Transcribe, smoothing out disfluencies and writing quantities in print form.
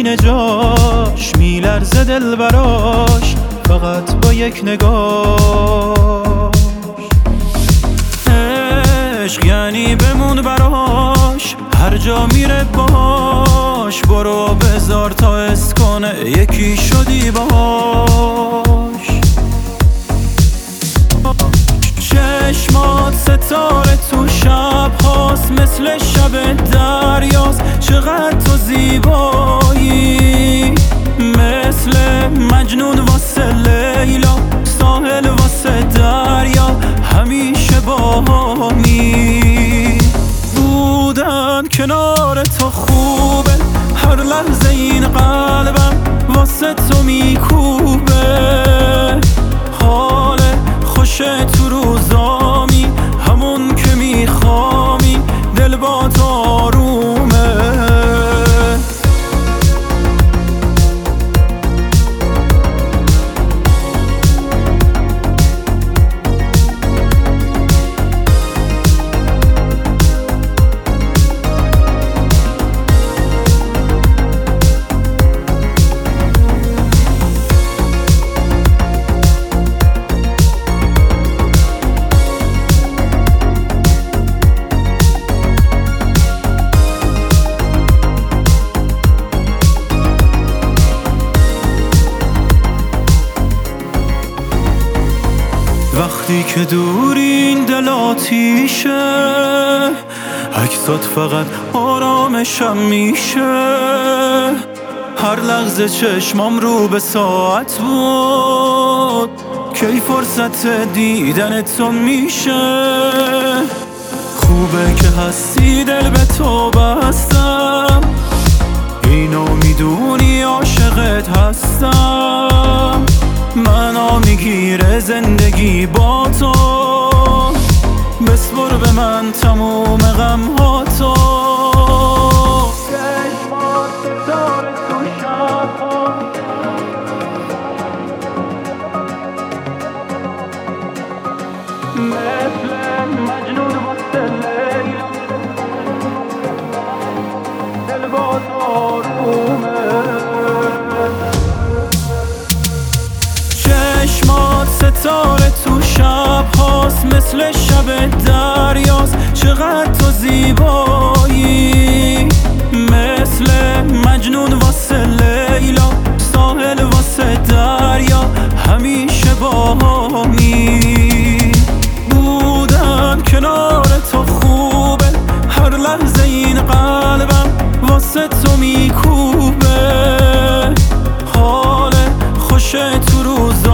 سینه جاش میلرزه دل براش فقط با یک نگاش. عشق یعنی بمون براش هر جا میره باش، برو بذار تا حس کنه یکی شدی باش. چشمات ستاره تو شب هاست، مثل شب دریاست. چقدر تو زیبایی، مثل مجنون واسه لیلا، ساحل واسه دریا، همیشه باهمی بودن کنار تو خوبه. هر لحظه این قلبم واسه تو میکوبه. حال خوشه تو روزامی، همون که میخوامی، دل با تو آرومه. وقتی که دورین دل آتیشه، عکسات فقط آرامشم میشه. هر لحظه چشمام رو به ساعت بود، کی فرصت دیدن تو میشه. خوبه که هستی دل به تو بستم، اینو میدونی عاشقت هستم. منو میگیره زندگی با تو، بسپر به من تموم غم ها تو. چشمات ستاره تو شب ها، مثل مجنون واسه لیلا، دل با تو آرومه. چشمات ستاره تو شب هاست، مثل شب دریاست. چقدر تو زیبایی، مثل مجنون واسه لیلا، ساحل واسه دریا، همیشه باهمی بودن کنار تو خوبه. هر لحظه این قلبم واسه تو میکوبه. حال خوشه تو روزا